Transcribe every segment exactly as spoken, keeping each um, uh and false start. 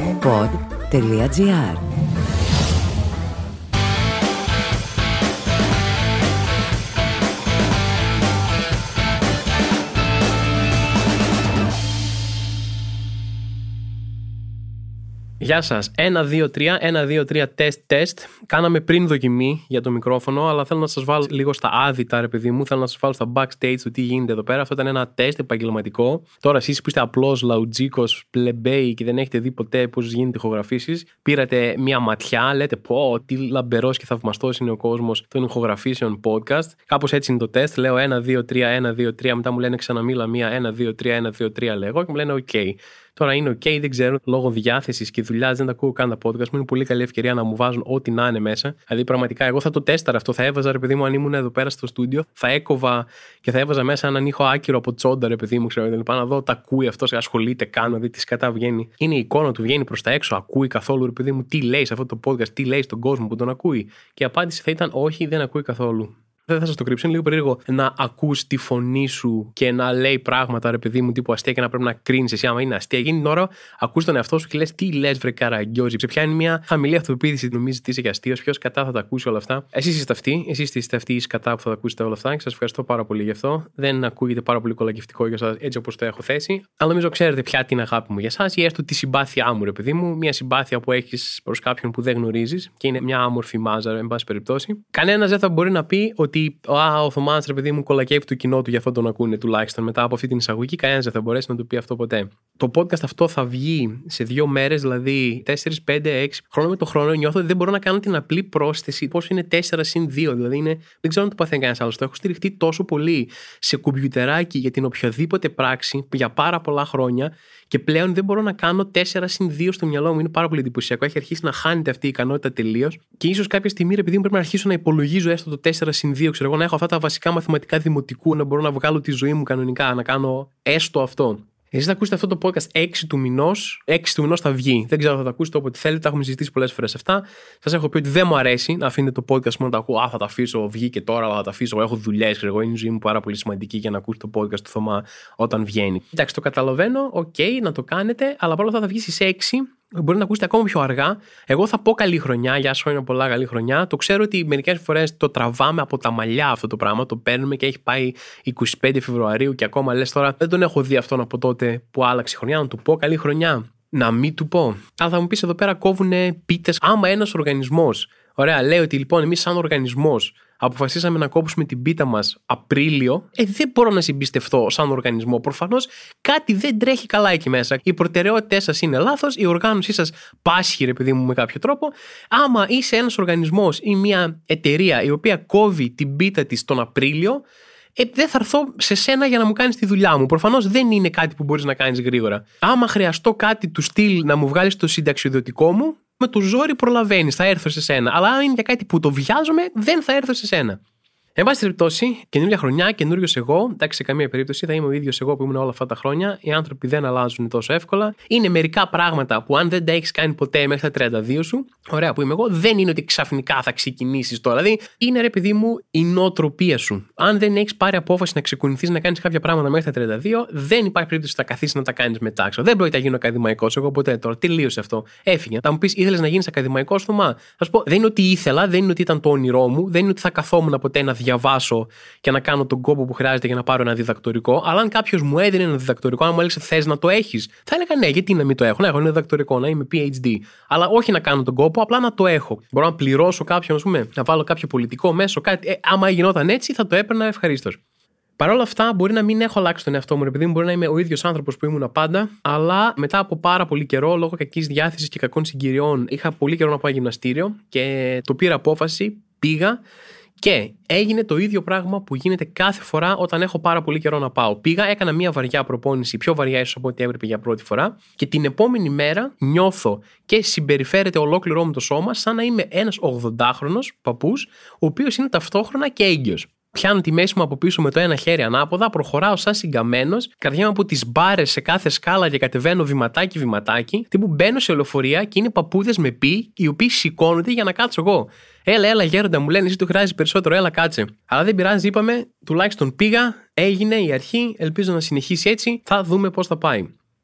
pod.gr. Γεια σας. ένα, δύο, τρία, ένα, δύο, τρία, τεστ, τεστ. Κάναμε πριν δοκιμή για το μικρόφωνο, αλλά θέλω να σας βάλω λίγο στα άδυτα, ρε παιδί μου. Θέλω να σας βάλω στα backstage του τι γίνεται εδώ πέρα. Αυτό ήταν ένα τεστ επαγγελματικό. Τώρα, εσείς που είστε απλώς λαουτζίκος, πλεμπέι και δεν έχετε δει ποτέ πώς γίνεται ηχογραφήσεις, πήρατε μία ματιά, λέτε πω, τι λαμπερός και θαυμαστός είναι ο κόσμος των ηχογραφήσεων podcast. Κάπως έτσι είναι το τεστ. Λέω ένα, δύο, τρία, ένα, δύο, τρία. Μετά μου λένε ξαναμίλα μία, ένα, δύο, τρία, ένα, δύο, τρία λέγω και μου λένε OK. Τώρα είναι OK, δεν ξέρω, λόγω διάθεσης και δουλειάς δεν τα ακούω καν τα podcast μου. Είναι πολύ καλή ευκαιρία να μου βάζουν ό,τι να είναι μέσα. Δηλαδή, πραγματικά, εγώ θα το τέσταρα αυτό. Θα έβαζα, ρε παιδί μου, αν ήμουν εδώ πέρα στο στούντιο, θα έκοβα και θα έβαζα μέσα έναν ήχο άκυρο από τσόντα, ρε παιδί μου, ξέρω, λοιπόν, να δω τα ακούει αυτό, ασχολείται, κάνω, να δει τι σκατά βγαίνει. Είναι η εικόνα του, βγαίνει προς τα έξω, ακούει καθόλου, ρε παιδί μου, τι λέει σε αυτό το podcast, τι λέει στον κόσμο που τον ακούει. Και η απάντηση θα ήταν όχι, δεν ακούει καθόλου. Δεν θα σας το κρύψω, είναι λίγο περίεργο να ακούς τη φωνή σου και να λέει πράγματα, ρε παιδί μου, τύπου αστεία και να πρέπει να κρίνεις εσύ. Άμα είναι αστεία, εκείνη την ώρα ακούς τον εαυτό σου και λες τι λες, βρε καραγκιόζη. Σε πιάνει μια χαμηλή αυτοπεποίθηση, νομίζεις ότι είσαι και αστείος. Ποιος κατά θα τα ακούσει όλα αυτά. Εσείς είστε αυτοί, εσείς είστε αυτοί οι σκατά που θα τα ακούσετε όλα αυτά και σας ευχαριστώ πάρα πολύ γι' αυτό. Δεν ακούγεται πάρα πολύ κολακευτικό για εσάς έτσι όπως το έχω θέσει. Αλλά νομίζω ξέρετε πια την αγάπη μου για εσάς ή έστω τη συμπάθειά μου, ρε παιδί μου. Μια συμπάθεια που έχεις προς κάποιον που δεν γνωρίζεις και είναι μια άμορφη μάζα, εν πάση περιπτώσει. Κανένας δεν θα μπορεί να πει ότι. Α, ο Θωμάς, ρε παιδί μου, κολακεύει το κοινό του, γι' αυτό τον ακούνε τουλάχιστον μετά από αυτή την εισαγωγή. Κανένας δεν θα μπορέσει να του πει αυτό ποτέ. Το podcast αυτό θα βγει σε δύο μέρες, δηλαδή τέσσερα, πέντε, έξι. Χρόνο με το χρόνο νιώθω ότι δεν μπορώ να κάνω την απλή πρόσθεση. Πώς είναι τέσσερα συν δύο, δηλαδή είναι. Δεν ξέρω αν το παθαίνει κανένας άλλος. Το έχω στηριχτεί τόσο πολύ σε κουμπιουτεράκι για την οποιαδήποτε πράξη για πάρα πολλά χρόνια. Και πλέον δεν μπορώ να κάνω τέσσερα συν δύο στο μυαλό μου. Είναι πάρα πολύ εντυπωσιακό. Έχει αρχίσει να χάνεται αυτή η ικανότητα τελείως. Και ίσως κάποια στιγμή, επειδή μου πρέπει να αρχίσω να υπολογίζω έστω το τέσσερα συν δύο, ξέρω εγώ, να έχω αυτά τα βασικά μαθηματικά δημοτικού, να μπορώ να βγάλω τη ζωή μου κανονικά, να κάνω έστω αυτό. Εσείς θα ακούσετε αυτό το podcast έξι του μηνός. έξι του μηνός θα βγει. Δεν ξέρω αν θα το ακούσετε όποτε θέλετε. Τα έχουμε συζητήσει πολλές φορές αυτά. Σας έχω πει ότι δεν μου αρέσει να αφήνετε το podcast μου να τα ακούω. Α, θα τα αφήσω. Βγήκε τώρα, αλλά θα τα αφήσω. Έχω δουλειές. Εγώ είναι η ζωή μου πάρα πολύ σημαντική για να ακούσει το podcast του Θωμά όταν βγαίνει. Εντάξει, το καταλαβαίνω. Οκ, okay, να το κάνετε. Αλλά παρόλα αυτά θα βγει στις έξι. Μπορεί να ακούσετε ακόμα πιο αργά. Εγώ θα πω καλή χρονιά. Γεια σας, χρόνια πολλά, καλή χρονιά. Το ξέρω ότι μερικές φορές το τραβάμε από τα μαλλιά αυτό το πράγμα. Το παίρνουμε και έχει πάει είκοσι πέντε Φεβρουαρίου και ακόμα λες τώρα δεν τον έχω δει αυτόν από τότε που άλλαξε η χρονιά. Να του πω καλή χρονιά. Να μην του πω. Αλλά θα μου πεις εδώ πέρα κόβουνε πίτες. Άμα ένας οργανισμός, ωραία, λέει ότι λοιπόν εμείς σαν οργανισμός αποφασίσαμε να κόψουμε την πίτα μας Απρίλιο, ε, δεν μπορώ να συμπιστευτώ σαν οργανισμό. Προφανώς κάτι δεν τρέχει καλά εκεί μέσα. Οι προτεραιότητες σας είναι λάθος, η οργάνωσή σας πάσχει, ρε παιδί μου, με κάποιο τρόπο. Άμα είσαι ένας οργανισμός ή μια εταιρεία η οποία κόβει την πίτα της τον Απρίλιο, ε, δεν θα έρθω σε σένα για να μου κάνεις τη δουλειά μου. Προφανώς δεν είναι κάτι που μπορείς να κάνεις γρήγορα. Άμα χρειαστώ κάτι του στυλ να μου βγάλεις το συνταξιοδοτικό μου, με το ζόρι προλαβαίνεις, θα έρθω σε σένα. Αλλά αν είναι για κάτι που το βιάζομαι, δεν θα έρθω σε σένα. Εν πάση περιπτώσει, καινούργια χρονιά, καινούριος εγώ. Εντάξει, σε καμία περίπτωση θα είμαι ο ίδιος εγώ που ήμουν όλα αυτά τα χρόνια. Οι άνθρωποι δεν αλλάζουν τόσο εύκολα. Είναι μερικά πράγματα που αν δεν τα έχεις κάνει ποτέ μέχρι τα τριάντα δύο σου, ωραία που είμαι εγώ, δεν είναι ότι ξαφνικά θα ξεκινήσεις τώρα. Δηλαδή, είναι ρε παιδί μου η νοοτροπία σου. Αν δεν έχεις πάρει απόφαση να ξεκουνηθείς να κάνεις κάποια πράγματα μέχρι τα τριάντα δύο, δεν υπάρχει περίπτωση να καθίσεις να τα κάνεις μετά. Ξέρω. Δεν πρόκειται να γίνω ακαδημαϊκός εγώ ποτέ τώρα. Τελείωσε αυτό. Έφυγε. Θα μου πεις, ήθελες να γίνεις ακαδημαϊκός, Θωμά. Θα σου πω, δεν είναι ότι ήθελα, δεν είναι ότι ήταν το όνειρό μου, δεν είναι ότι θα καθόμουν ποτέ να διαβάσω και να κάνω τον κόπο που χρειάζεται για να πάρω ένα διδακτορικό. Αλλά αν κάποιος μου έδινε ένα διδακτορικό, αν μου έλεγε θες να το έχεις, θα έλεγα ναι, γιατί να μην το έχω. Να έχω ένα διδακτορικό, να είμαι πι έιτς ντι. Αλλά όχι να κάνω τον κόπο, απλά να το έχω. Μπορώ να πληρώσω κάποιον, ας πούμε, να βάλω κάποιο πολιτικό μέσο, κάτι. Ε, άμα γινόταν έτσι, θα το έπαιρνα ευχαρίστως. Παρ' όλα αυτά, μπορεί να μην έχω αλλάξει τον εαυτό μου, επειδή μπορεί να είμαι ο ίδιος άνθρωπος που ήμουν πάντα, αλλά μετά από πάρα πολύ καιρό, λόγω κακής διάθεσης και κακών συγκυριών, είχα πολύ καιρό να πάω γυμναστήριο και το πήρα απόφαση, πήγα. Και έγινε το ίδιο πράγμα που γίνεται κάθε φορά όταν έχω πάρα πολύ καιρό να πάω. Πήγα, έκανα μια βαριά προπόνηση, πιο βαριά ίσως από ό,τι έπρεπε για πρώτη φορά, και την επόμενη μέρα νιώθω και συμπεριφέρεται ολόκληρό μου το σώμα σαν να είμαι ένας ογδοντάχρονος παππούς, ο οποίος είναι ταυτόχρονα και έγκυος. Πιάνω τη μέση μου από πίσω με το ένα χέρι ανάποδα, προχωράω σαν συγκαμμένος, καρδιάμαι από τις μπάρες σε κάθε σκάλα και κατεβαίνω βηματάκι-βηματάκι. Τύπου μπαίνω σε λεωφορεία και είναι παππούδες με πι, οι οποίοι σηκώνονται για να κάτσω εγώ. Έλα, έλα, γέροντα, μου λένε, εσύ του χρειάζεσαι περισσότερο, έλα, κάτσε. Αλλά δεν πειράζει, είπαμε, τουλάχιστον πήγα, έγινε η αρχή, ελπίζω να συνεχίσει έτσι, θα δούμε πώς θα πάει.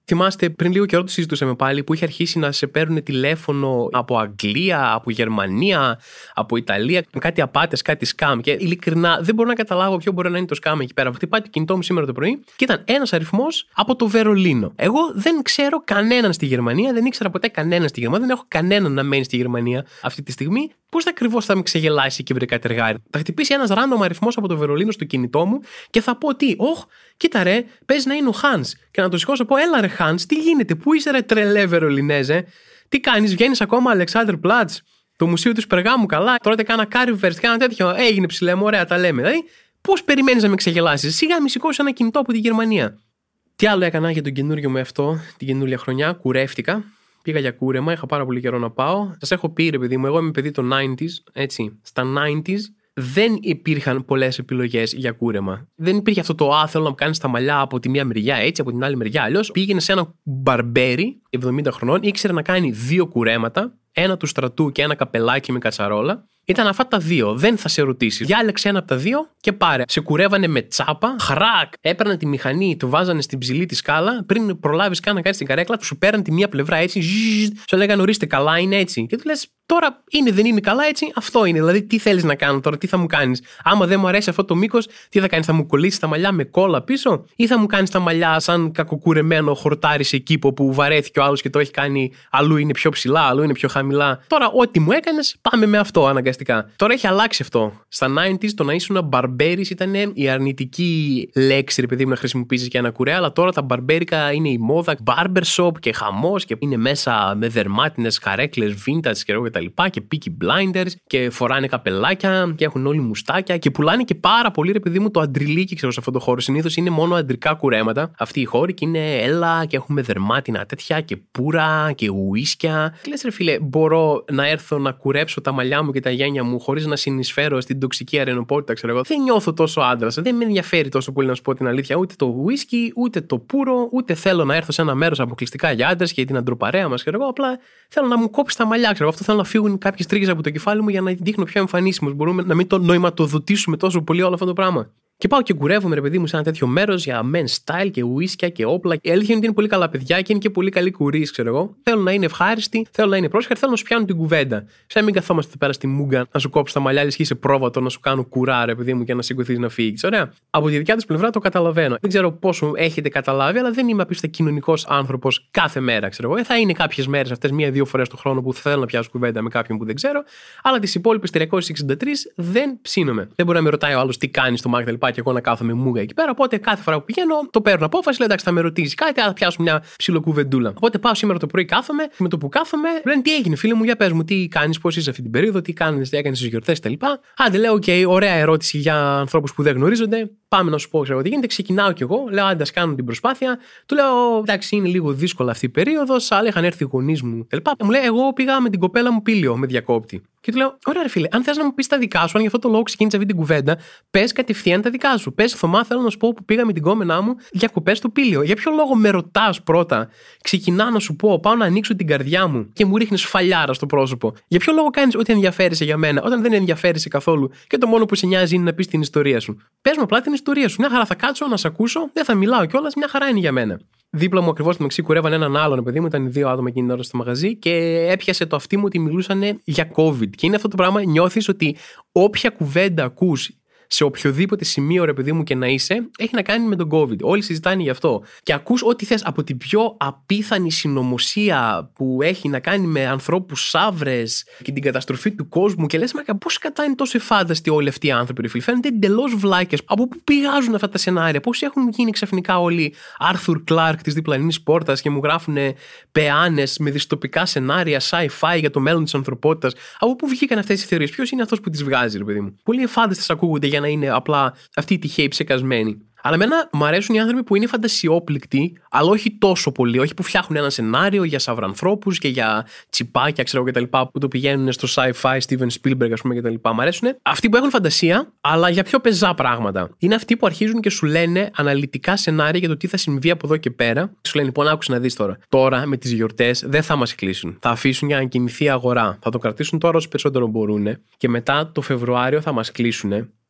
Θυμάστε, πριν λίγο καιρό το συζητούσαμε πάλι, που είχε αρχίσει να σε παίρνουν τηλέφωνο από Αγγλία, από Γερμανία, από Ιταλία, με κάτι απάτες, κάτι σκάμ. Και ειλικρινά δεν μπορώ να καταλάβω ποιο μπορεί να είναι το σκάμ εκεί πέρα. Χτυπάει το κινητό μου σήμερα το πρωί και ήταν ένας αριθμός από το Βερολίνο. Εγώ δεν ξέρω κανέναν στη Γερμανία, δεν ήξερα ποτέ κανέναν στη Γερμανία, δεν έχω κανέναν να μένει στη Γερμανία αυτή τη στιγμή. Πώς ακριβώς θα με ξεγελάσει και βρει κατεργάρι. Θα χτυπήσει ένας random αριθμός από το Βερολίνο στο κινητό μου και θα πω τι, όχ, κοίτα ρε, παίζει να είναι ο Hans. Και να το σηκώσω πω, έλα ρε Hans, τι γίνεται, πού είσαι ρε τρελέ Βερολινέζε, τι κάνεις, βγαίνεις ακόμα Alexanderplatz, το μουσείο του Σπεργάμου, καλά, τρώτε κάνα Currywurst, κάνα τέτοιο, έγινε ψηλέ μου, ωραία, τα λέμε. Δηλαδή, πώς περιμένεις να με ξεγελάσεις, σιγά μη σηκώσει ένα κινητό από τη Γερμανία. Τι άλλο έκανα για τον καινούριο με αυτό, την καινούρια χρονιά, κουρεύτηκα. Πήγα για κούρεμα, είχα πάρα πολύ καιρό να πάω. Σας έχω πει, ρε παιδί μου, εγώ είμαι παιδί των ενενήντα, έτσι. Στα ενενήντα δεν υπήρχαν πολλές επιλογές για κούρεμα. Δεν υπήρχε αυτό το α, θέλω να μου κάνεις τα μαλλιά από τη μία μεριά έτσι, από την άλλη μεριά αλλιώς. Πήγαινε σε ένα μπαρμπέρι εβδομήντα χρονών, ήξερε να κάνει δύο κουρέματα, ένα του στρατού και ένα καπελάκι με κατσαρόλα. Ήταν αυτά τα δύο. Δεν θα σε ρωτήσει. Διάλεξε ένα από τα δύο και πάρε. Σε κουρεύανε με τσάπα, χρακ. Έπαιρναν τη μηχανή, του βάζανε στην ψηλή τη σκάλα. Πριν προλάβει καν να κάνει την καρέκλα, του σου πέραν τη μία πλευρά έτσι. Ζζζ, σου λέγανε ορίστε, καλά είναι έτσι. Και του λε, τώρα είναι, δεν είναι καλά έτσι. Αυτό είναι. Δηλαδή, τι θέλει να κάνω τώρα, τι θα μου κάνει. Άμα δεν μου αρέσει αυτό το μήκος, τι θα κάνει, θα μου κολλήσει τα μαλλιά με κόλλα πίσω, ή θα μου κάνει τα μαλλιά σαν κακοκουρεμένο χορτάρι σε κήπο που βαρέθηκε ο άλλο και το έχει κάνει αλλού είναι πιο ψηλά, αλλού είναι πιο χαμηλά. Τώρα, ό,τι μου έκανε, πάμε με αυτό αναγκαστικά. Τώρα έχει αλλάξει αυτό. Στα ενενήντα το να ήσουν μπαρμπέρις ήταν η αρνητική λέξη, ρε παιδί μου, να χρησιμοποιήσει και ένα κουρέα, αλλά τώρα τα μπαρμπέρικα είναι η μόδα. Barbershop και χαμός και είναι μέσα με δερμάτινες καρέκλες, vintage και εγώ κτλ. Και peaky blinders και φοράνε καπελάκια και έχουν όλοι μουστάκια και πουλάνε και πάρα πολύ, ρε παιδί μου, το αντριλίκι, ξέρω, σε αυτό το χώρο. Συνήθως είναι μόνο αντρικά κουρέματα. Αυτοί οι χώροι και είναι έλα και έχουμε δερμάτινα τέτοια και πουρα και ουίσκια. Και λες, ρε φίλε, μπορώ να έρθω να κουρέψω τα μαλλιά μου και τα γένια μου χωρίς να συνεισφέρω στην τοξική αρενοπότητα, ξέρω εγώ. Δεν νιώθω τόσο άντρας. Δεν με ενδιαφέρει τόσο πολύ, να σου πω την αλήθεια, ούτε το ουίσκι, ούτε το πουρο, ούτε θέλω να έρθω σε ένα μέρος αποκλειστικά για άντρες και την αντροπαρέα μας, ξέρω εγώ. Απλά θέλω να μου κόψει τα μαλλιά, ξέρω εγώ. Αυτό θέλω να φύγουν κάποιες τρίγες από το κεφάλι μου για να δείχνω πιο εμφανίσιμος. Μπορούμε να μην το νοηματοδοτήσουμε τόσο πολύ όλο αυτό το πράγμα. Και πάω και κουρεύομαι, ρε παιδί μου, σε ένα τέτοιο μέρος για men style και ουίσκια και όπλα. Η αλήθεια είναι ότι είναι πολύ καλά παιδιά και είναι και πολύ καλοί κουρίς, ξέρω εγώ. Θέλω να είναι ευχάριστοι, θέλω να είναι πρόσχαροι, θέλω να σου πιάνουν την κουβέντα. Σε να μην καθόμαστε εδώ πέρα στη μούγκα να σου κόψω τα μαλλιά, λες και είσαι πρόβατο, να σου κάνω κουρά, ρε παιδί μου, και να σηκωθεί να φύγει. Ωραία. Από τη δικιά του πλευρά το καταλαβαίνω. Δεν ξέρω πόσο έχετε καταλάβει, αλλά δεν είμαι απίστευτα κοινωνικός άνθρωπος κάθε μέρα, ξέρω εγώ. Ε, θα είναι κάποιες μέρες αυτές, μία-δύο φορές το χρόνο που θέλω να πιάσω κουβέντα με κάποιον που δεν ξέρω, αλλά τις υπόλοιπες τριακόσιες εξήντα τρεις δεν ψήνομαι. Δεν μπορεί να με ρωτάει ο άλλος τι κάνει στο μάγκα και εγώ να κάθομαι μούγα εκεί πέρα. Οπότε κάθε φορά που πηγαίνω, το παίρνω απόφαση. Λέω εντάξει, θα με ρωτήσει κάτι, θα πιάσουμε μια ψιλοκουβεντούλα. Οπότε πάω σήμερα το πρωί, κάθομαι. Με το που κάθομαι, λένε τι έγινε, φίλε μου, για πες μου, τι κάνει, πώς είσαι αυτή την περίοδο, τι κάνει, τι έκανε στι γιορτές κτλ. Άντε, λέω, OK, ωραία ερώτηση για ανθρώπους που δεν γνωρίζονται. Πάμε να σου πω, ξέρω τι γίνεται. Ξεκινάω κι εγώ, λέω, άντε, κάνω την προσπάθεια. Του λέω, εντάξει, είναι λίγο δύσκολα αυτή η περίοδο, αλλά είχαν έρθει οι γονείς μου κτλ. Μου λέει, εγώ πήγα με την κοπέλα μου Πήλιο, με διακόπτη. Και του λέω, ωραία, ρε φίλε, αν θες να μου πεις τα δικά σου, αν για αυτό το λόγο ξεκίνησε αυτή την κουβέντα, πες κατευθείαν τα δικά σου. Πες, Θωμά, θέλω να σου πω που πήγα με την κόμενά μου διακοπές στο Πήλιο. Για ποιο λόγο με ρωτάς πρώτα, ξεκινά να σου πω, πάω να ανοίξω την καρδιά μου και μου ρίχνεις φαλιάρα στο πρόσωπο. Για ποιο λόγο κάνεις ό,τι ενδιαφέρεσαι για μένα, όταν δεν ενδιαφέρεσαι καθόλου και το μόνο που σε νοιάζει είναι να πεις την ιστορία σου. Πες μου απλά την ιστορία σου. Μια χαρά θα κάτσω να σε ακούσω, δεν θα μιλάω κιόλας, μια χαρά είναι για μένα. Δίπλα μου ακριβώς στο μεξί κουρεύαν έναν άλλον παιδί μου, ήταν δύο άτομα εκείνη την ώρα στο μαγαζί και έπιασε το αυτί μου ότι μιλούσαν για COVID. Και είναι αυτό το πράγμα, νιώθεις ότι όποια κουβέντα ακούς σε οποιοδήποτε σημείο, ρε παιδί μου, και να είσαι, έχει να κάνει με τον COVID. Όλοι συζητάνε γι' αυτό. Και ακούς ό,τι θες από την πιο απίθανη συνωμοσία που έχει να κάνει με ανθρώπους σαύρες και την καταστροφή του κόσμου. Και λες, μα πώς κατά είναι τόσο εφάνταστοι όλοι αυτοί οι άνθρωποι, ρε φίλοι. Φαίνονται εντελώς βλάκες. Από πού πηγάζουν αυτά τα σενάρια, πώς έχουν γίνει ξαφνικά όλοι Άρθουρ Κλάρκ της διπλανής πόρτας και μου γράφουν πεάνες με δυστοπικά σενάρια, sci-fi για το μέλλον της ανθρωπότητας. Από πού βγήκαν αυτές οι θεωρίες, ποιος είναι αυτός που τις βγάζει, ρε παιδί μου. Πολύ εφάνταστες ακούγονται για να είναι απλά αυτοί οι τυχαίοι ψεκασμένοι. Αλλά εμένα μου αρέσουν οι άνθρωποι που είναι φαντασιόπληκτοι, αλλά όχι τόσο πολύ. Όχι που φτιάχνουν ένα σενάριο για σαυρανθρώπους και για τσιπάκια, ξέρω κτλ. Που το πηγαίνουν στο sci-fi, Steven Spielberg, ας πούμε, κτλ. Μ' αρέσουν αυτοί που έχουν φαντασία, αλλά για πιο πεζά πράγματα. Είναι αυτοί που αρχίζουν και σου λένε αναλυτικά σενάρια για το τι θα συμβεί από εδώ και πέρα. Σου λένε, λοιπόν, άκουσε να δεις τώρα. Τώρα με τις γιορτές δεν θα μας κλείσουν. Θα αφήσουν για να κινηθεί η αγορά. Θα το κρατήσουν τώρα όσο περισσότερο μπορούν και μετά το Φεβρουάριο θα μας κλείσουν.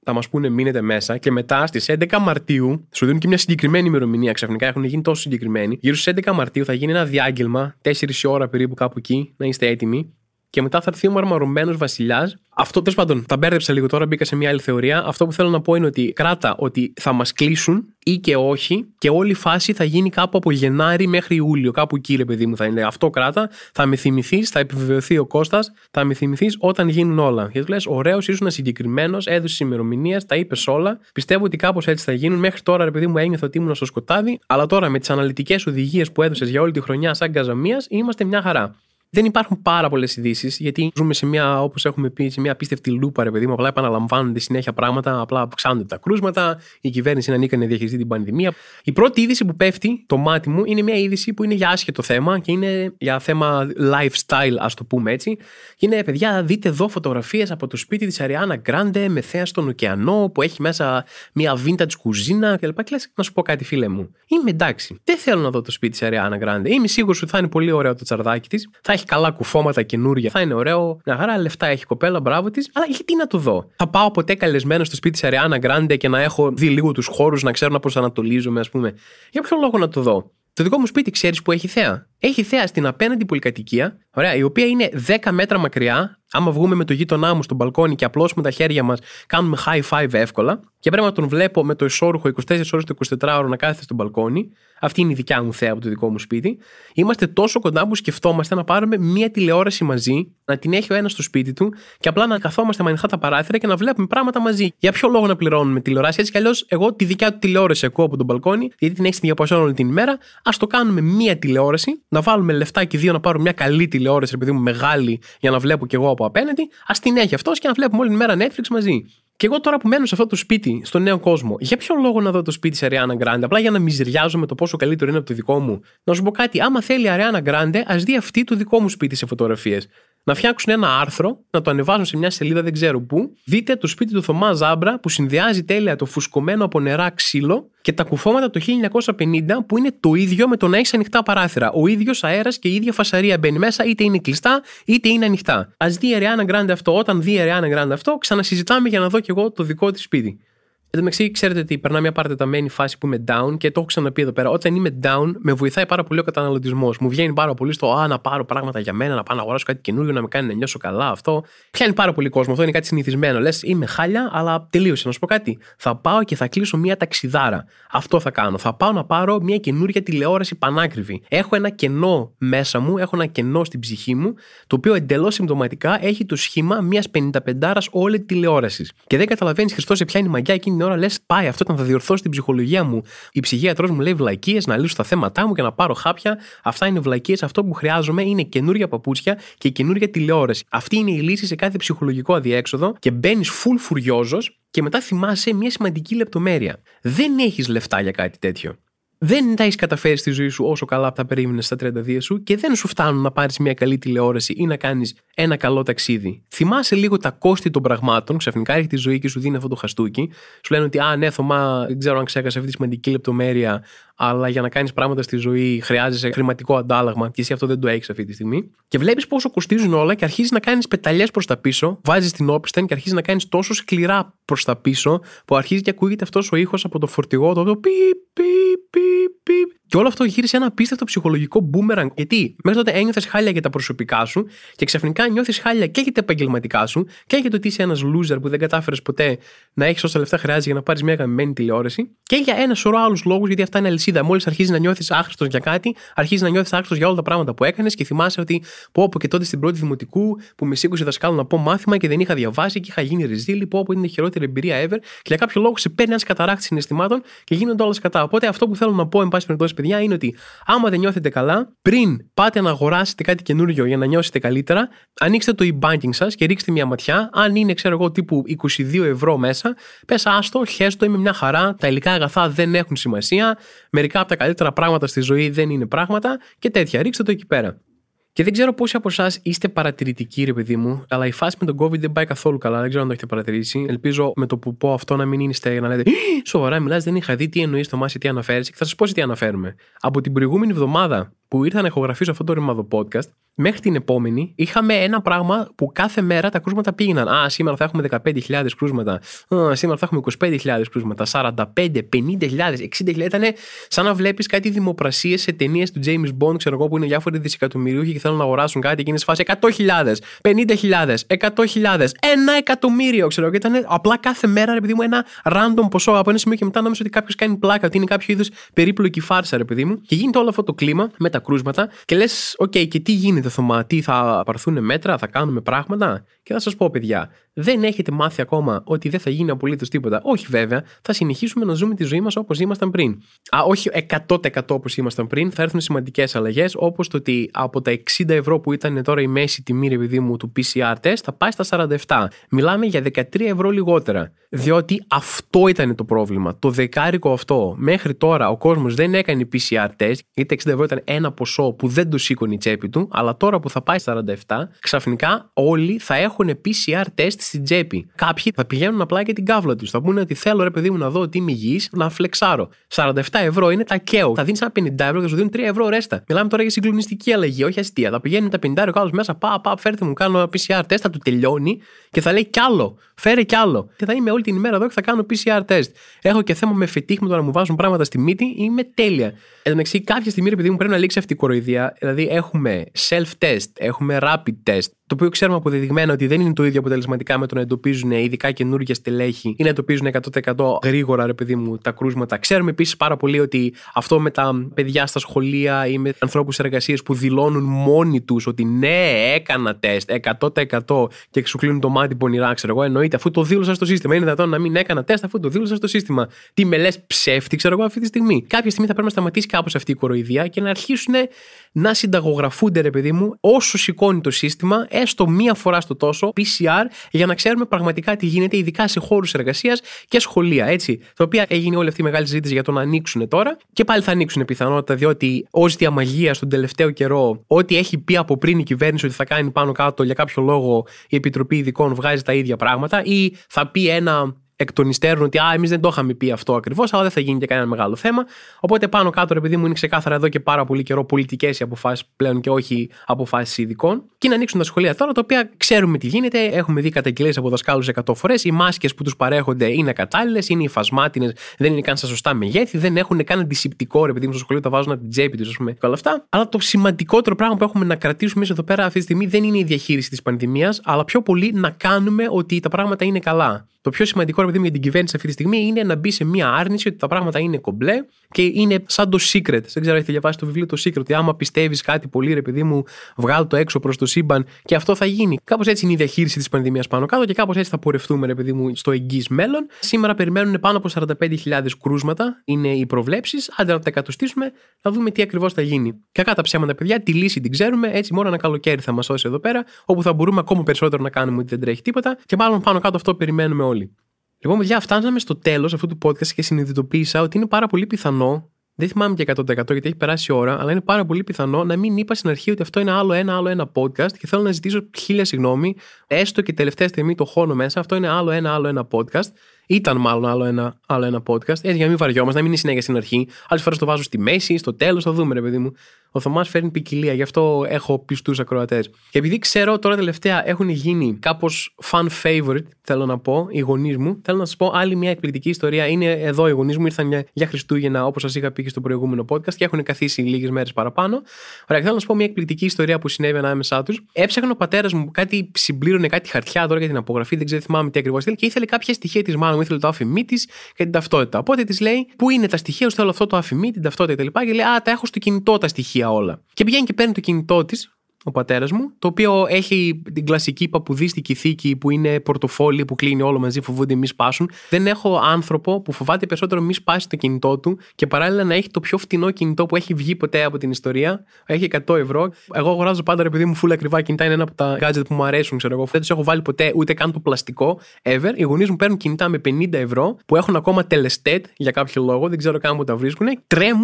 θα μας πούνε μείνετε μέσα και μετά στις έντεκα Μαρτίου σου δίνουν και μια συγκεκριμένη ημερομηνία. Ξαφνικά έχουν γίνει τόσο συγκεκριμένοι. Γύρω στις έντεκα Μαρτίου θα γίνει ένα διάγγελμα, τέσσερις η ώρα περίπου κάπου εκεί, να είστε έτοιμοι. Και μετά θα έρθει ο μαρμαρωμένος βασιλιάς. Αυτό τέλος πάντων, τα μπέρδεψα λίγο τώρα, μπήκα σε μια άλλη θεωρία. Αυτό που θέλω να πω είναι ότι κράτα ότι θα μας κλείσουν ή και όχι, και όλη η φάση θα γίνει κάπου από Γενάρη μέχρι Ιούλιο. Κάπου εκεί, ρε παιδί μου, θα είναι. Αυτό κράτα, θα με θυμηθείς, θα επιβεβαιωθεί ο Κώστας, θα με θυμηθείς όταν γίνουν όλα. Γιατί λες, ωραίος, ήσουν συγκεκριμένος, έδωσες ημερομηνίες, τα είπες όλα. Πιστεύω ότι κάπως έτσι θα γίνουν. Μέχρι τώρα, ρε παιδί μου, ένιωθα ότι ήμουν στο σκοτάδι, αλλά τώρα με τις αναλυτικές οδηγίες που έδωσες για όλη τη χρονιά, σαν καζαμίας, είμαστε μια χαρά. Δεν υπάρχουν πάρα πολλές ειδήσεις, γιατί ζούμε σε μια, όπως έχουμε πει, σε μια απίστευτη λούπα, ρε παιδί μου. Απλά επαναλαμβάνονται συνέχεια πράγματα, απλά αυξάνονται τα κρούσματα, η κυβέρνηση είναι ανίκανη να διαχειριστεί την πανδημία. Η πρώτη είδηση που πέφτει, το μάτι μου, είναι μια είδηση που είναι για άσχετο θέμα και είναι για θέμα lifestyle, ας το πούμε έτσι. Και είναι, παιδιά, δείτε εδώ φωτογραφίες από το σπίτι της Αριάννα Γκράντε με θέα στον ωκεανό, που έχει μέσα μια vintage κουζίνα κλπ. Και λες, να σου πω κάτι, φίλε μου. Είμαι εντάξει. Δεν θέλω να δω το σπίτι της Αριάννα Γκράντε. Είμαι σίγουρος ότι θα είναι πολύ ωραίο το τσαρδάκι της. Θα έχει καλά κουφώματα καινούρια. Θα είναι ωραίο. Μια χαρά λεφτά έχει η κοπέλα, μπράβο της. Αλλά γιατί να το δω. Θα πάω ποτέ καλεσμένο στο σπίτι της Αριάννα Γκράντε και να έχω δει λίγο τους χώρους, να ξέρω να προσανατολίζομαι, ας πούμε. Για ποιο λόγο να το δω. Το δικό μου σπίτι, ξέρεις που έχει θέα. Έχει θέα στην απέναντι πολυκατοικία, ωραία, η οποία είναι δέκα μέτρα μακριά. Άμα βγούμε με το γείτονά μου στο μπαλκόνι και απλώσουμε τα χέρια μας, κάνουμε high five εύκολα. Και πρέπει να τον βλέπω με το ισόρουχο είκοσι τέσσερις ώρες το εικοσιτετράωρο να κάθεται στο μπαλκόνι. Αυτή είναι η δικιά μου θέα από το δικό μου σπίτι. Είμαστε τόσο κοντά που σκεφτόμαστε να πάρουμε μία τηλεόραση μαζί, να την έχει ο ένας στο σπίτι του και απλά να καθόμαστε με ανοιχτά τα παράθυρα και να βλέπουμε πράγματα μαζί. Για ποιο λόγο να πληρώνουμε τηλεόραση? Έτσι κι αλλιώς, εγώ τη δικιά του τηλεόραση ακούω από τον μπαλκόνι, γιατί την έχει στην διαπασόν όλη την ημέρα. Ας το κάνουμε μία τηλεόραση, να βάλουμε λεφτά και δύο να πάρουμε μια καλή τηλεόραση, επειδή μου μεγάλη, για να βλέπω κι εγώ από απέναντι. Ας την έχει αυτός και να βλέπουμε όλη την μέρα Netflix μαζί. Και εγώ τώρα που μένω σε αυτό το σπίτι, στον νέο κόσμο, για ποιο λόγο να δω το σπίτι της Αριάννα Γκράντε? Απλά για να μιζεριάζω με το πόσο καλύτερο είναι από το δικό μου. Να σου πω κάτι, άμα θέλει η Αριάννα Γκράντε, ας δει αυτή το δικό μου σπίτι σε φωτογραφίες. Να φτιάξουν ένα άρθρο, να το ανεβάσουν σε μια σελίδα δεν ξέρω πού. Δείτε το σπίτι του Θωμά Ζάμπρα που συνδυάζει τέλεια το φουσκωμένο από νερά ξύλο και τα κουφώματα το χίλια εννιακόσια πενήντα που είναι το ίδιο με το να έχει ανοιχτά παράθυρα. Ο ίδιος αέρας και η ίδια φασαρία μπαίνει μέσα, είτε είναι κλειστά είτε είναι ανοιχτά. Ας δει η Αριάννα Γκράντε αυτό. Όταν δει η Αριάννα Γκράντε αυτό, ξανασυζητάμε για να δω κι εγώ το δικό της σπίτι. Εν τω μεταξύ, ξέρετε ότι περνά μια παρατεταμένη φάση που είμαι down και το έχω ξαναπεί εδώ πέρα. Όταν είμαι down, με βοηθάει πάρα πολύ ο καταναλωτισμός. Μου βγαίνει πάρα πολύ στο Α, να πάρω πράγματα για μένα, να πάω να αγοράσω κάτι καινούριο, να με κάνει να νιώσω καλά αυτό. Πιάνει πάρα πολύ κόσμο. Αυτό είναι κάτι συνηθισμένο. Λες, είμαι χάλια, αλλά τελείωσε. Να σου πω κάτι. Θα πάω και θα κλείσω μια ταξιδάρα. Αυτό θα κάνω. Θα πάω να πάρω μια καινούρια τηλεόραση πανάκριβη. Έχω ένα κενό μέσα μου, έχω ένα κενό στην ψυχή μου, το οποίο εντελώς συμπτωματικά έχει το σχήμα μια πενηνταπεντάρας όλη τηλεόραση. Και δεν καταλαβαίνει, Χριστό, σε πιάνει μαγιά εκείνη την ώρα, λες, πάει αυτό όταν θα διορθώσει την ψυχολογία μου. Η ψυχίατρος μου λέει βλακίες, να λύσω τα θέματα μου και να πάρω χάπια. Αυτά είναι βλακίες. Αυτό που χρειάζομαι είναι καινούρια παπούτσια και καινούρια τηλεόραση. Αυτή είναι η λύση σε κάθε ψυχολογικό αδιέξοδο και μπαίνεις full φουριόζος και μετά θυμάσαι μια σημαντική λεπτομέρεια. Δεν έχεις λεφτά για κάτι τέτοιο. Δεν τα έχεις καταφέρει στη ζωή σου όσο καλά τα περίμενες στα τριάντα δύο σου και δεν σου φτάνουν να πάρεις μια καλή τηλεόραση ή να κάνεις ένα καλό ταξίδι. Θυμάσαι λίγο τα κόστη των πραγμάτων, ξαφνικά έρχεται η ζωή και σου δίνει αυτό το χαστούκι. Σου λένε ότι, α, ναι, Θωμά, δεν ξέρω αν ξέχασε αυτή τη σημαντική λεπτομέρεια, αλλά για να κάνεις πράγματα στη ζωή χρειάζεσαι χρηματικό αντάλλαγμα και εσύ αυτό δεν το έχεις αυτή τη στιγμή. Και βλέπεις πόσο κοστίζουν όλα και αρχίζεις να κάνεις πεταλιές προς τα πίσω, βάζεις την όπισθεν και αρχίζεις να κάνεις τόσο σκληρά προς τα πίσω, που αρχίζει και ακούγεται αυτός ο ήχος από το φορτηγό, το οποίο πιπ, πιπ, πιπ, πιπ. Και όλο αυτό γύρισε ένα απίστευτο ψυχολογικό boomerang. Γιατί μέχρι τότε ένιωθες χάλια για τα προσωπικά σου και ξαφνικά νιώθεις χάλια και για τα επαγγελματικά σου και για το ότι είσαι ένας loser που δεν κατάφερες ποτέ να έχεις όσα λεφτά χρειάζεται για να πάρεις μια αγαπημένη τηλεόραση και για ένα σωρό άλλους λόγους, γιατί αυτά είναι αλυσίδα. Μόλις αρχίζεις να νιώθεις άχρηστος για κάτι, αρχίζεις να νιώθεις άχρηστος για όλα τα πράγματα που έκανες και θυμάσαι ότι πω πω και τότε στην πρώτη δημοτικού που με σήκωσε δασκάλου να πω μάθημα και δεν είχα διαβάσει και είχα γίνει ριζίλη, πω πω είναι η χειρότερη εμπειρία ever και για κάποιο λόγο σε παίρνει ένα καταράκτη συναισθημάτων και γίνονται όλα κατά. Οπότε αυτό που θέλω να πω, εν πάση περιπτώσει, παιδιά, είναι ότι άμα δεν νιώθετε καλά, πριν πάτε να αγοράσετε κάτι καινούριο για να νιώσετε καλύτερα, ανοίξτε το e-banking σας και ρίξτε μια ματιά. Αν είναι, ξέρω εγώ, τύπου είκοσι δύο ευρώ μέσα, πες άστο, χέστο, είμαι μια χαρά. Τα υλικά αγαθά δεν έχουν σημασία. Μερικά από τα καλύτερα πράγματα στη ζωή δεν είναι πράγματα και τέτοια. Ρίξτε το εκεί πέρα. Και δεν ξέρω πόσοι από εσάς είστε παρατηρητικοί, ρε παιδί μου, αλλά η φάση με τον COVID δεν πάει καθόλου καλά. Δεν ξέρω αν το έχετε παρατηρήσει. Ελπίζω με το που πω αυτό να μην είναι στέγη, να λέτε σοβαρά, μιλάς, δεν είχα δει τι εννοείς, Θωμάση, τι αναφέρεις. Και θα σας πω τι αναφέρουμε. Από την προηγούμενη εβδομάδα που ήρθα να ηχογραφήσω αυτό το ρημάδο podcast, μέχρι την επόμενη είχαμε ένα πράγμα που κάθε μέρα τα κρούσματα πήγαιναν. Α, σήμερα θα έχουμε δεκαπέντε χιλιάδες κρούσματα. Α, σήμερα θα έχουμε είκοσι πέντε χιλιάδες κρούσματα. σαράντα πέντε, πενήντα χιλιάδες, εξήντα χιλιάδες. Ήταν σαν να βλέπεις κάτι δημοπρασίες σε ταινίες του James Bond, ξέρω εγώ, που είναι διάφοροι δισεκατομμυριούχοι και θέλουν να αγοράσουν κάτι και είναι σε φάση εκατό χιλιάδες, πενήντα χιλιάδες, εκατό χιλιάδες, ένα εκατομμύριο, ξέρω εγώ. Και ήταν απλά κάθε μέρα, ρε παιδί μου, ένα random ποσό από ένα σημείο και μετά νόμιζα ότι κάποιος κάνει πλάκα, ότι είναι κάποιο είδους περίπλοκη φάρσα, ρε παιδί μου. Και γίνεται όλο αυτό το κλίμα με τα κρούσματα και λες, οκ, okay, και τι γίνεται, Θωμά, τι θα πάρθουν μέτρα, θα κάνουμε πράγματα. Και θα σας πω, παιδιά, δεν έχετε μάθει ακόμα ότι δεν θα γίνει απολύτως τίποτα. Όχι, βέβαια, θα συνεχίσουμε να ζούμε τη ζωή μας όπως ήμασταν πριν. Α, όχι εκατό τοις εκατό όπως ήμασταν πριν, θα έρθουν σημαντικές αλλαγές, όπως το ότι από τα εξήντα ευρώ που ήταν τώρα η μέση τιμή, ρε παιδί μου, του πι σι αρ test, θα πάει στα σαράντα επτά. Μιλάμε για δεκατρία ευρώ λιγότερα. Διότι αυτό ήταν το πρόβλημα. Το δεκάρικο αυτό. Μέχρι τώρα ο κόσμος δεν έκανε πι σι αρ test, γιατί τα εξήντα ευρώ ήταν ένα ποσό που δεν του σήκωνε η τσέπη του, αλλά τώρα που θα πάει στα σαράντα επτά, ξαφνικά όλοι θα έχουν πι σι αρ test στην τσέπη. Κάποιοι θα πηγαίνουν απλά για την κάβλα τους. Θα πούνε ότι θέλω, ρε παιδί μου, να δω ότι είμαι υγιής, να φλεξάρω. σαράντα επτά ευρώ είναι τα καίο. Θα δίνεις ένα πενήντα ευρώ και σου δίνουν τρία ευρώ ρέστα. Μιλάμε τώρα για συγκλονιστική αλλαγή, όχι αστεία. Θα πηγαίνει τα πενήντα ευρώ μέσα, πά, πά, φέρτε μου, κάνω ένα πι σι αρ test, θα του τελειώνει και θα λέει κι άλλο. Φέρε κι άλλο. Και θα είμαι όλη την ημέρα εδώ και θα κάνω πι σι αρ test. Έχω και θέμα με φετίχ με το να μου βάζουν πράγματα στη μύτη, είμαι τέλεια. Εν τω μεταξύ, κάποια στιγμή, επειδή μου πρέπει να λήξει αυτή η κοροϊδία, δηλαδή έχουμε self-test, έχουμε rapid test, το οποίο ξέρουμε αποδεδειγμένα ότι δεν είναι το ίδιο αποτελεσματικά με το να εντοπίζουν ειδικά καινούργια στελέχη ή να εντοπίζουν εκατό τοις εκατό γρήγορα, ρε παιδί μου, τα κρούσματα. Ξέρουμε επίσης πάρα πολύ ότι αυτό με τα παιδιά στα σχολεία ή με ανθρώπους εργασίες που δηλώνουν μόνοι τους ότι ναι, έκανα τεστ εκατό τοις εκατό και σου κλείνουν το μάτι πονηρά, ξέρω εγώ, εννοείται, αφού το δήλωσα στο σύστημα. Είναι δυνατόν να μην έκανα τεστ αφού το δήλωσα στο σύστημα. Τι με λες ψεύτη, ξέρω εγώ, αυτή τη στιγμή. Κάποια στιγμή θα πρέπει να σταματήσει κάπως αυτή η κοροϊδία και να αρχίσουν να συνταγογραφούνται, ρε παιδί μου, όσο σηκώνει το σύστημα, έστω μία φορά στο τόσο, πι σι αρ, για να ξέρουμε πραγματικά τι γίνεται, ειδικά σε χώρους εργασίας και σχολεία. Έτσι, τα οποία έγινε όλη αυτή η μεγάλη συζήτηση για το να ανοίξουν τώρα και πάλι θα ανοίξουν πιθανότατα, διότι ως διαμαγεία στον τελευταίο καιρό, ό,τι έχει πει από πριν η κυβέρνηση ότι θα κάνει πάνω κάτω για κάποιο λόγο η Επιτροπή Ειδικών βγάζει τα ίδια πράγματα ή θα πει ένα εκ των υστέρων ότι α, εμείς δεν το είχαμε πει αυτό ακριβώς, αλλά δεν θα γίνει και κανένα μεγάλο θέμα. Οπότε πάνω κάτω, ρε παιδί μου, είναι ξεκάθαρα εδώ και πάρα πολύ καιρό πολιτικές οι αποφάσεις πλέον και όχι αποφάσεις ειδικών. Και να ανοίξουν τα σχολεία τώρα, τα οποία ξέρουμε τι γίνεται. Έχουμε δει καταγγελίες από δασκάλους εκατό φορές. Οι μάσκες που τους παρέχονται είναι ακατάλληλες, είναι υφασμάτινες, δεν είναι καν στα σωστά μεγέθη, δεν έχουν καν αντισηπτικό, ρε παιδί μου, στο σχολείο, τα βάζουν από την τσέπη τους, α πούμε, και όλα αυτά. Αλλά το σημαντικότερο πράγμα που έχουμε να κρατήσουμε εδώ πέρα αυτή τη στιγμή δεν είναι η διαχείριση της πανδημίας, αλλά πιο πολύ να κάνουμε ότι τα πράγματα είναι καλά. Το πιο σημαντικό, ρε παιδί μου, για την κυβέρνηση αυτή τη στιγμή είναι να μπει σε μια άρνηση ότι τα πράγματα είναι κομπλέ και είναι σαν το Secret. Δεν ξέρω αν έχετε διαβάσει το βιβλίο το Secret, ότι άμα πιστεύεις κάτι πολύ, ρε παιδί μου, βγάλ το έξω προς το σύμπαν και αυτό θα γίνει. Κάπως έτσι είναι η διαχείριση της πανδημίας πάνω κάτω και κάπως έτσι θα πορευτούμε, ρε παιδί μου, στο εγγύς μέλλον. Σήμερα περιμένουν πάνω από σαράντα πέντε χιλιάδες κρούσματα, είναι οι προβλέψεις. Άντε να τα εκατοστήσουμε, να δούμε τι ακριβώς θα γίνει. Κακά τα ψέματα, παιδιά, τη λύση την ξέρουμε. Έτσι, μόνο ένα καλοκαίρι θα μας σώσει εδώ πέρα, όπου θα μπορούμε ακόμα περισσότερο να κάνουμε ότι δεν τρέχει τίποτα και μάλλον πάνω κάτω αυτό περιμένουμε όλοι. Λοιπόν, παιδιά, φτάσαμε στο τέλος αυτού του podcast και συνειδητοποίησα ότι είναι πάρα πολύ πιθανό, δεν θυμάμαι και εκατό τοις εκατό γιατί έχει περάσει η ώρα, αλλά είναι πάρα πολύ πιθανό να μην είπα στην αρχή ότι αυτό είναι άλλο ένα, άλλο ένα podcast και θέλω να ζητήσω χίλια συγγνώμη, έστω και τελευταία στιγμή το χώνω μέσα. Αυτό είναι άλλο ένα, άλλο ένα podcast. Ήταν μάλλον άλλο ένα, άλλο ένα podcast. Έτσι, για να μην βαριόμαστε, να μην είναι συνέχεια στην αρχή. Άλλες φορές το βάζω στη μέση, στο τέλος, θα δούμε, ρε παιδί μου. Ο Θωμάς φέρνει ποικιλία, γι' αυτό έχω πιστούς ακροατές. Και επειδή ξέρω τώρα τελευταία έχουν γίνει κάπως fan favorite, θέλω να πω, οι γονείς μου, θέλω να σας πω άλλη μια εκπληκτική ιστορία. Είναι εδώ οι γονείς μου, ήρθαν για, για Χριστούγεννα, όπως σας είχα πει και στο προηγούμενο podcast, και έχουν καθίσει λίγες μέρες παραπάνω. Ωραία, θέλω να σας πω μια εκπληκτική ιστορία που συνέβη ανάμεσά τους. Έψαχνε ο πατέρας μου κάτι, συμπλήρωνε κάτι χαρτιά τώρα για την απογραφή, δεν ξέρω, θυμάμαι τι ακριβώς θέλει, και ήθελε κάποια στοιχεία της μάλλον. Μου ήθελε το αφημί της και την ταυτότητα. Οπότε της λέει: πού είναι τα στοιχεία, θέλω αυτό το αφημί, την ταυτότητα κτλ. Και λέει: α, τα έχω στο κινητό τα στοιχεία όλα. Και πηγαίνει και παίρνει το κινητό της, ο πατέρας μου, το οποίο έχει την κλασική παπουδίστικη θήκη που είναι πορτοφόλι που κλείνει όλο μαζί, φοβούνται μη σπάσουν. Δεν έχω άνθρωπο που φοβάται περισσότερο μη σπάσει το κινητό του και παράλληλα να έχει το πιο φτηνό κινητό που έχει βγει ποτέ από την ιστορία. Έχει εκατό ευρώ. Εγώ αγοράζω πάντα, επειδή μου φούλα ακριβά κινητά, είναι ένα από τα gadget που μου αρέσουν, ξέρω εγώ. Δεν τους έχω βάλει ποτέ ούτε καν το πλαστικό ever. Οι γονείς μου παίρνουν κινητά με πενήντα ευρώ που έχουν ακόμα τελεστέτ για κάποιο λόγο, δεν ξέρω καν που τα βρίσκουν. Τρέμουν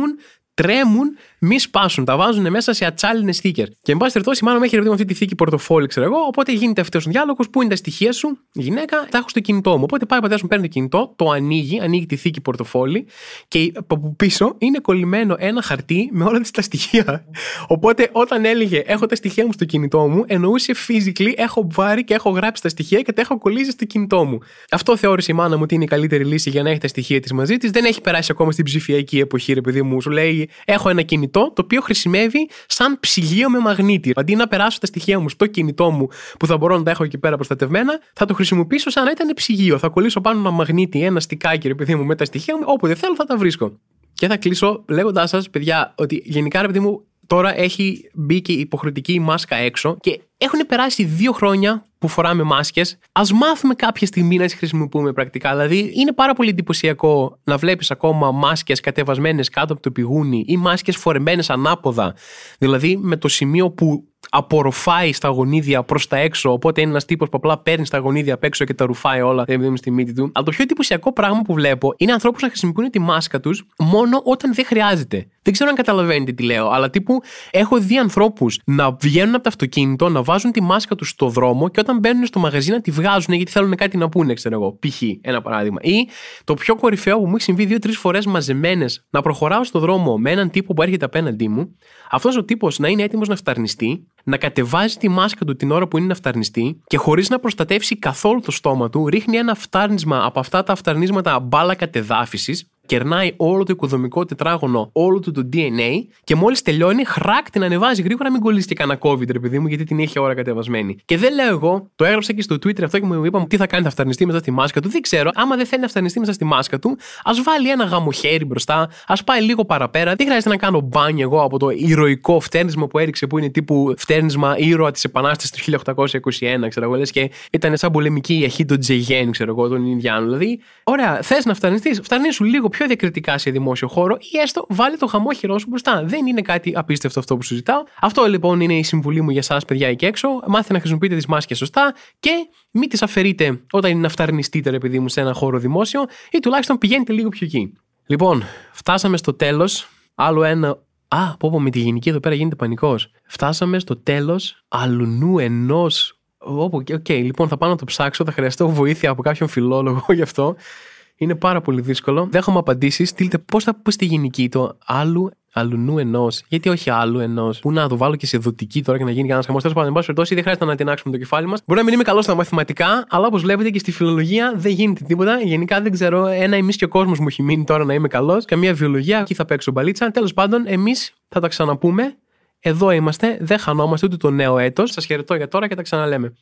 τρέμουν, μη σπάσουν. Τα βάζουν μέσα σε ατσάλινες θήκες. Και εν πάση περιπτώσει, η μάνα μου έχει ρευθεί με αυτή τη θήκη πορτοφόλι, ξέρω εγώ. Οπότε γίνεται αυτός ο διάλογος. Πού είναι τα στοιχεία σου, γυναίκα, τα έχω στο κινητό μου. Οπότε πάει ο πατέρας μου, παίρνει το κινητό, το ανοίγει, ανοίγει τη θήκη πορτοφόλι και από πίσω είναι κολλημένο ένα χαρτί με όλα τα στοιχεία. Οπότε όταν έλεγε έχω τα στοιχεία μου στο κινητό μου, εννοούσε physically έχω βάλει και έχω γράψει τα στοιχεία και τα έχω κολλήσει στο κινητό μου. Αυτό θεώρησε η μάνα μου ότι είναι η καλύτερη λύση για να έχει τα στοιχεία της μαζί της. Δεν έχει περάσει ακόμα στην ψηφιακή εποχή, ρε παιδί μου. Σου λέει έχω ένα κινητό το οποίο χρησιμεύει σαν ψυγείο με μαγνήτη. Αντί να περάσω τα στοιχεία μου στο κινητό μου που θα μπορώ να τα έχω εκεί πέρα προστατευμένα, θα το χρησιμοποιήσω σαν να ήταν ψυγείο. Θα κολλήσω πάνω ένα μαγνήτη, ένα στικάκι, ρε παιδί μου, με τα στοιχεία μου, όπου δεν θέλω θα τα βρίσκω. Και θα κλείσω λέγοντάς σας, παιδιά, ότι γενικά, ρε παιδί μου, τώρα έχει μπει και η υποχρεωτική μάσκα έξω και έχουν περάσει δύο χρόνια που φοράμε μάσκες. Ας μάθουμε κάποια στιγμή να τις χρησιμοποιούμε πρακτικά. Δηλαδή, είναι πάρα πολύ εντυπωσιακό να βλέπεις ακόμα μάσκες κατεβασμένες κάτω από το πηγούνι ή μάσκες φορεμένες ανάποδα. Δηλαδή, με το σημείο που απορροφάει στα γονίδια προς τα έξω. Οπότε είναι ένας τύπος που απλά παίρνει στα γονίδια απ' έξω και τα ρουφάει όλα στη μύτη του. Αλλά το πιο εντυπωσιακό πράγμα που βλέπω είναι ανθρώπους να χρησιμοποιούν τη μάσκα τους μόνο όταν δεν χρειάζεται. Δεν ξέρω αν καταλαβαίνετε τι λέω, αλλά τύπου έχω δει ανθρώπους να βγαίνουν από το αυτοκίνητο, να βάζουν τη μάσκα τους στο δρόμο και όταν μπαίνουν στο μαγαζί να τη βγάζουν γιατί θέλουν κάτι να πούνε, ξέρω εγώ. Π.χ. ένα παράδειγμα. Ή το πιο κορυφαίο που μου έχει συμβεί δύο-τρεις φορές μαζεμένες να προχωράω στο δρόμο με έναν τύπο που έρχεται απέναντί μου, αυτός ο τύπος να είναι έτοιμος να φταρνιστεί, να κατεβάζει τη μάσκα του την ώρα που είναι να φταρνιστεί και χωρίς να προστατεύσει καθόλου το στόμα του, ρίχνει ένα φτάρνισμα από αυτά τα φταρνίσματα μπάλα κατεδάφισης, κερνάει όλο το οικοδομικό τετράγωνο, όλο του το ντι εν έι και μόλις τελειώνει, χράκ την ανεβάζει γρήγορα να μην κολλήσει και κανένα COVID, ρε παιδί μου, γιατί την είχε ώρα κατεβασμένη. Και δεν λέω εγώ, το έγραψα και στο Twitter αυτό και μου είπαμε τι θα κάνει, θα φταρνιστεί μέσα στη μάσκα του. Δεν ξέρω. Άμα δεν θέλει να φταρνιστεί μέσα στη μάσκα του, ας βάλει ένα γαμοχέρι μπροστά, ας πάει λίγο παραπέρα. Δεν χρειάζεται να κάνω μπάνιο εγώ από το ηρωικό φτέρνισμα που έριξε, που είναι τύπου φτέρνισμα ήρωα της Επανάστασης του χίλια οκτακόσια είκοσι ένα, ξέρω εγώ, λες και ήταν σαν πολεμική η αρχή των Τζεγέν, ξέρω εγώ, των Ινδιάνων. Δηλαδή, ωραία, θες να φταρνιστείς, φταρνίσου λίγο πιο διακριτικά σε δημόσιο χώρο ή έστω βάλει το χαμόχειρό σου μπροστά. Δεν είναι κάτι απίστευτο αυτό που σου ζητάω. Αυτό λοιπόν είναι η συμβουλή μου για εσάς, παιδιά, εκεί έξω. Μάθετε να χρησιμοποιείτε τις μάσκες σωστά και μην τις αφαιρείτε όταν είναι να φταρνιστείτε, ρε παιδί μου, σε ένα χώρο δημόσιο ή τουλάχιστον πηγαίνετε λίγο πιο εκεί. Λοιπόν, φτάσαμε στο τέλος. Άλλο ένα. Α, πω πω, με τη γενική εδώ πέρα γίνεται πανικός. Φτάσαμε στο τέλος αλουνού ενός. Οκ, okay, okay, λοιπόν, θα πάω να το ψάξω. Θα χρειαστώ βοήθεια από κάποιον φιλόλογο γι' αυτό. Είναι πάρα πολύ δύσκολο. Δέχομαι απαντήσεις. Στείλτε πώς θα πω στη γενική το άλλου, αλουνού ενός. Γιατί όχι άλλου ενός. Πού να το βάλω και σε δοτική τώρα και να γίνει κανένα χαμός. Τέλος πάντων, εν πάση περιπτώσει, δεν χρειάζεται να ανατινάξουμε το κεφάλι μας. Μπορεί να μην είμαι καλός στα μαθηματικά, αλλά όπως βλέπετε και στη φιλολογία δεν γίνεται τίποτα. Γενικά δεν ξέρω, ένα ημίσκιο κόσμος μου έχει μείνει τώρα να είμαι καλός. Καμία βιολογία, εκεί θα παίξω μπαλίτσα. Τέλος πάντων, εμείς θα τα ξαναπούμε. Εδώ είμαστε, δεν χανόμαστε ούτε το νέο έτος. Σας χαιρετώ για τώρα και τα ξαναλέμε.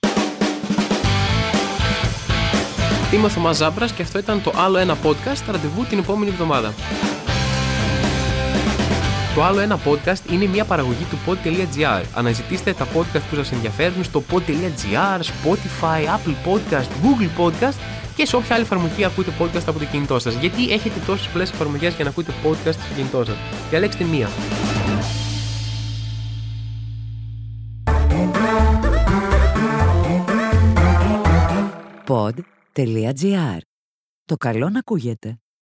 Είμαι ο Θωμάς Ζάμπρας και αυτό ήταν το άλλο ένα podcast, ραντεβού την επόμενη εβδομάδα. Το άλλο ένα podcast είναι μια παραγωγή του pod τελεία gr. Αναζητήστε τα podcast που σας ενδιαφέρουν στο pod τελεία gr, Spotify, Apple Podcast, Google Podcast και σε όποια άλλη εφαρμογή ακούτε podcast από το κινητό σας. Γιατί έχετε τόσες πολλές εφαρμογές για να ακούτε podcast στο κινητό σας. Διαλέξτε μία. pod τελεία gr. Το καλό να ακούγεται.